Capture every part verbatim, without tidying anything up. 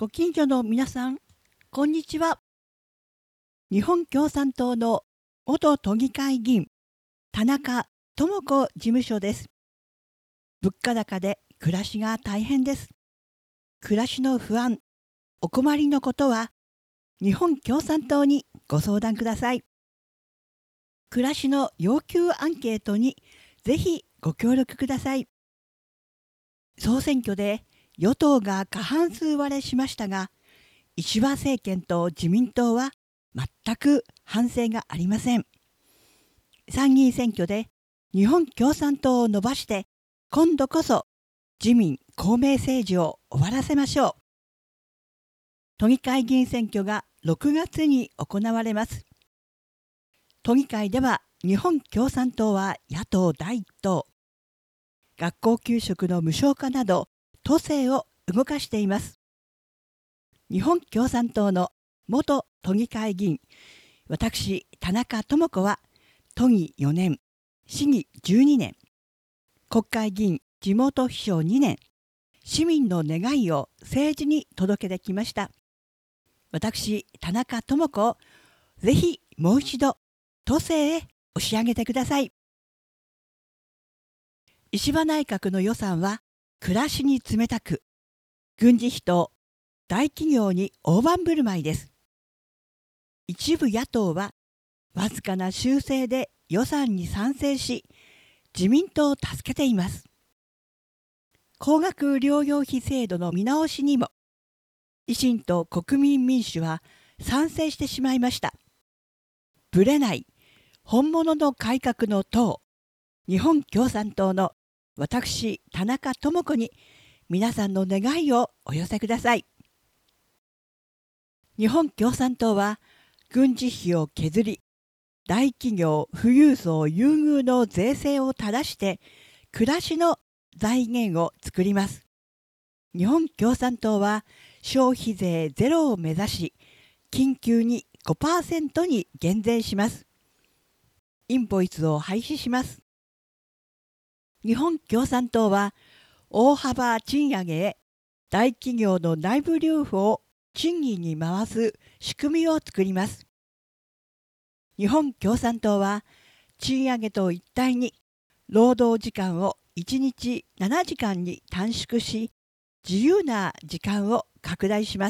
ご近所の皆さん、こんにちは。日本共産党の元都議会議員、田中智子事務所です。物価高で暮らしが大変です。暮らしの不安、お困りのことは、日本共産党にご相談ください。暮らしの要求アンケートにぜひご協力ください。総選挙で与党が過半数割れしましたが、石破政権と自民党は全く反省がありません。参議院選挙で日本共産党を伸ばして、今度こそ自民公明政治を終わらせましょう。都議会議員選挙がろくがつに行われます。都議会では日本共産党は野党第一党。学校給食の無償化など都政を動かしています。日本共産党の元都議会議員、私田中智子は都議よねん、市議じゅうにねん、国会議員地元秘書にねん、市民の願いを政治に届けてきました。私田中智子をぜひもう一度都政へ押し上げてください。石破内閣の予算は暮らしに冷たく、軍事費と大企業に大盤振る舞いです。一部野党はわずかな修正で予算に賛成し、自民党を助けています。高額療養費制度の見直しにも、維新と国民民主は賛成してしまいました。ぶれない本物の改革の党、日本共産党の私田中智子に皆さんの願いをお寄せください。日本共産党は軍事費を削り、大企業富裕層優遇の税制を正して暮らしの財源を作ります。日本共産党は消費税ゼロを目指し、緊急に ごパーセント に減税します。インボイスを廃止します。日本共産党は大幅賃上げへ大企業の内部留保を賃金に回す仕組みを作ります。日本共産党は賃上げと一体に労働時間をいちにちななじかんに短縮し、自由な時間を拡大します。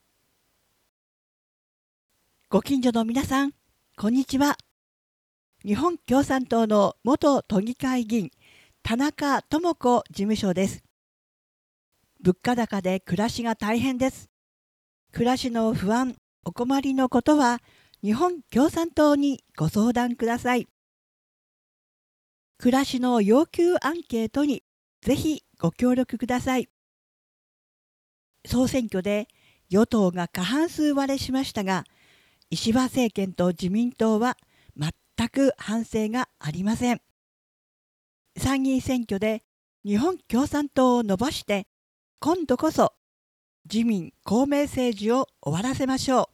ご近所の皆さん、こんにちは。日本共産党の元都議会議員、田中智子事務所です。物価高で暮らしが大変です。暮らしの不安、お困りのことは、日本共産党にご相談ください。暮らしの要求アンケートにぜひご協力ください。総選挙で与党が過半数割れしましたが、石破政権と自民党は全く反省がありません。参議院選挙で日本共産党を伸ばして、今度こそ自民公明政治を終わらせましょう。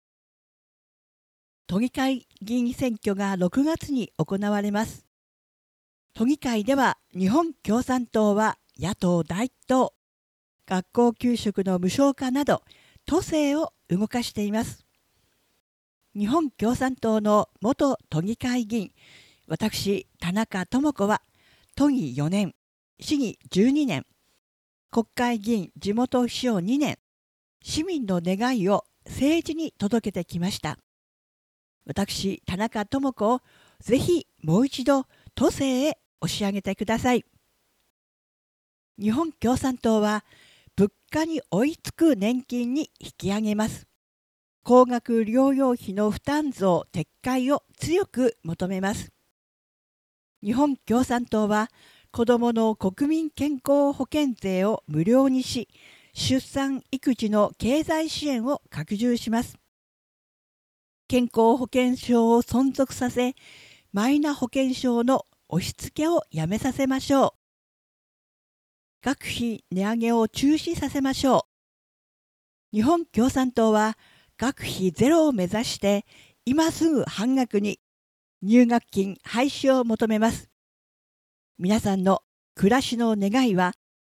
都議会議員選挙がろくがつに行われます。都議会では日本共産党は野党第一党、学校給食の無償化など都政を動かしています。日本共産党の元都議会議員、私田中智子は都議よねん、市議じゅうにねん、国会議員地元秘書にねん、市民の願いを政治に届けてきました。私田中智子をぜひもう一度都政へ押し上げてください。日本共産党は物価に追いつく年金に引き上げます。高額療養費の負担増撤回を強く求めます。日本共産党は子どもの国民健康保険税を無料にし、出産育児の経済支援を拡充します。健康保険証を存続させ、マイナ保険証の押し付けをやめさせましょう。学費値上げを中止させましょう。日本共産党は学費ゼロを目指して、今すぐ半額に入学金廃止を求めます。皆さんの暮らしの願いは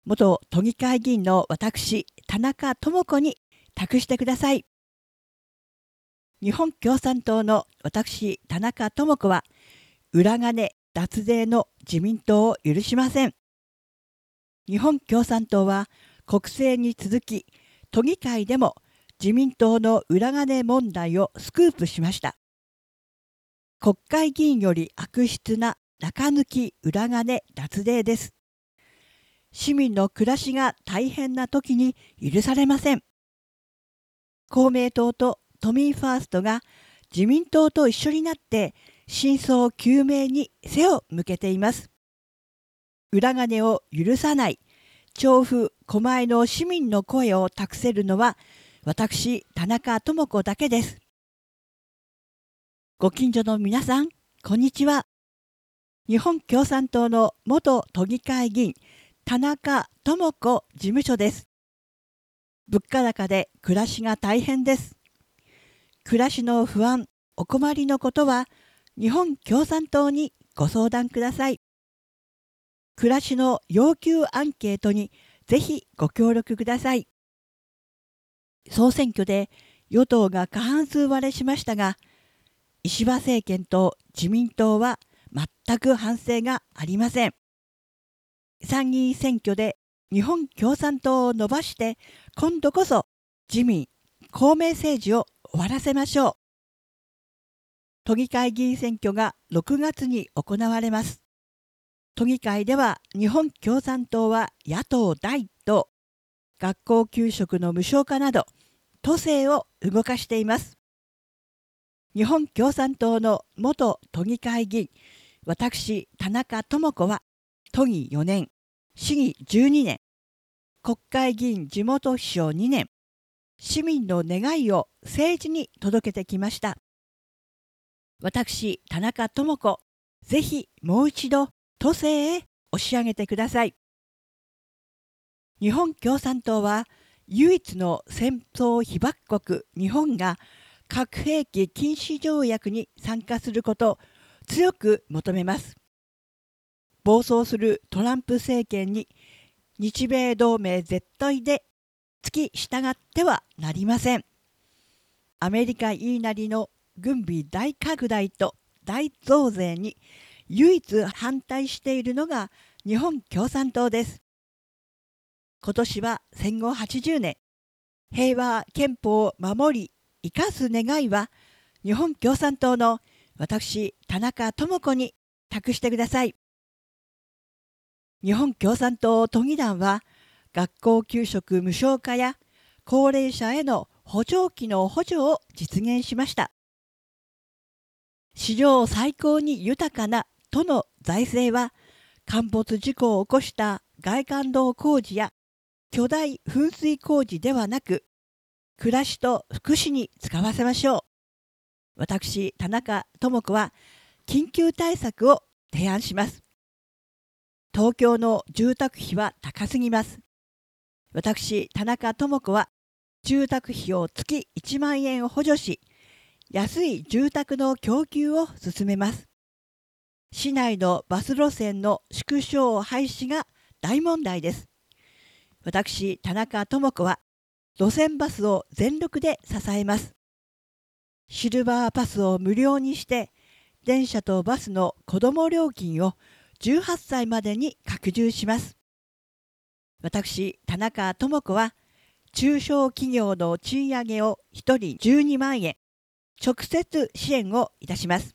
元都議会議員の私、田中智子に託してください。日本共産党の私、田中智子は、裏金、脱税の自民党を許しません。日本共産党は国政に続き、都議会でも自民党の裏金問題をスクープしました。国会議員より悪質な中抜き裏金脱税です。市民の暮らしが大変な時に許されません。公明党と都民ファーストが自民党と一緒になって真相究明に背を向けています。裏金を許さない調布・狛江の市民の声を託せるのは私、田中智子だけです。ご近所の皆さん、こんにちは。日本共産党の元都議会議員、田中智子事務所です。物価高で暮らしが大変です。暮らしの不安、お困りのことは、日本共産党にご相談ください。暮らしの要求アンケートにぜひご協力ください。総選挙で与党が過半数割れしましたが、石破政権と自民党は全く反省がありません。参議院選挙で日本共産党を伸ばして、今度こそ自民・公明政治を終わらせましょう。都議会議員選挙がろくがつに行われます。都議会では日本共産党は野党第一党、学校給食の無償化など都政を動かしています。日本共産党の元都議会議員、私田中智子は都議よねん、市議じゅうにねん、国会議員地元秘書にねん、市民の願いを政治に届けてきました。私田中智子、ぜひもう一度都政へ押し上げてください。日本共産党は唯一の戦争被爆国日本が核兵器禁止条約に参加することを強く求めます。暴走するトランプ政権に日米同盟絶対で付き従ってはなりません。アメリカ言いなりの軍備大拡大と大増税に唯一反対しているのが日本共産党です。今年は戦後はちじゅうねん、平和憲法を守り生かす願いは日本共産党の私田中智子に託してください。日本共産党都議団は学校給食無償化や高齢者への補聴器の補助を実現しました。史上最高に豊かな都の財政は陥没事故を起こした外環道工事や巨大噴水工事ではなく、暮らしと福祉に使わせましょう。私田中智子は緊急対策を提案します。東京の住宅費は高すぎます。私田中智子は住宅費を月いちまんえんを補助し、安い住宅の供給を進めます。市内のバス路線の縮小廃止が大問題です。私田中智子は路線バスを全力で支えます。シルバーパスを無料にして、電車とバスの子ども料金をじゅうはっさいまでに拡充します。私田中智子は中小企業の賃上げをひとりじゅうにまんえん直接支援をいたします。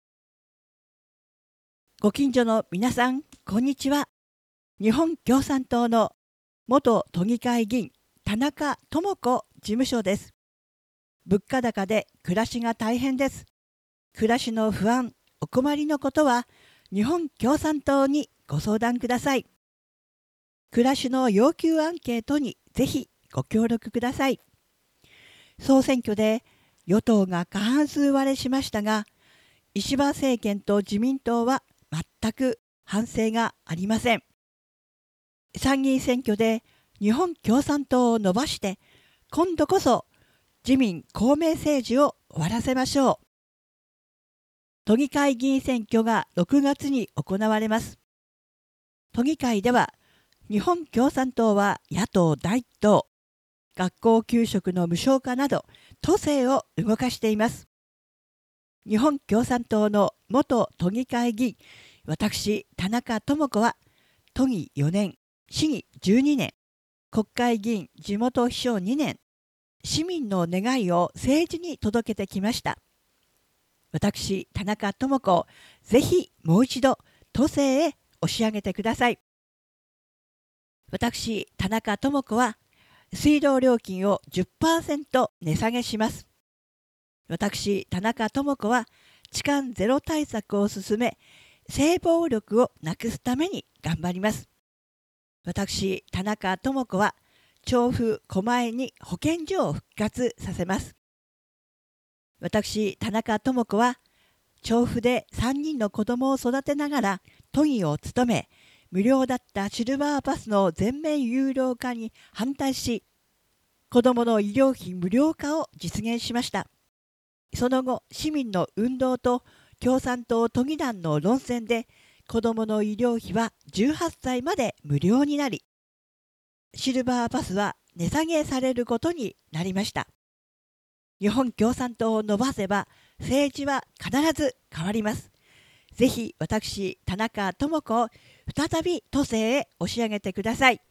ご近所の皆さん、こんにちは。日本共産党の元都議会議員田中智子事務所です。物価高で暮らしが大変です。暮らしの不安、お困りのことは日本共産党にご相談ください。暮らしの要求アンケートにぜひご協力ください。総選挙で与党が過半数割れしましたが、石破政権と自民党は全く反省がありません。参議院選挙で日本共産党を伸ばして、今度こそ自民公明政治を終わらせましょう。都議会議員選挙がろくがつに行われます。都議会では日本共産党は野党第一党、学校給食の無償化など都政を動かしています。日本共産党の元都議会議員、私田中智子は都議よねん、市議じゅうにねん、国会議員地元秘書にねん、市民の願いを政治に届けてきました。私田中智子をぜひもう一度都政へ押し上げてください。私田中智子は水道料金を じゅっパーセント 値下げします。私田中智子は痴漢ゼロ対策を進め、性暴力をなくすために頑張ります。私田中智子は調布狛江に保健所を復活させます。私田中智子は調布でさんにんの子供を育てながら都議を務め、無料だったシルバーバスの全面有料化に反対し、子どもの医療費無料化を実現しました。その後、市民の運動と共産党都議団の論戦で、子どもの医療費はじゅうはっさいまで無料になり、シルバーバスは値下げされることになりました。日本共産党を伸ばせば政治は必ず変わります。ぜひ私田中智子を再び都政へ押し上げてください。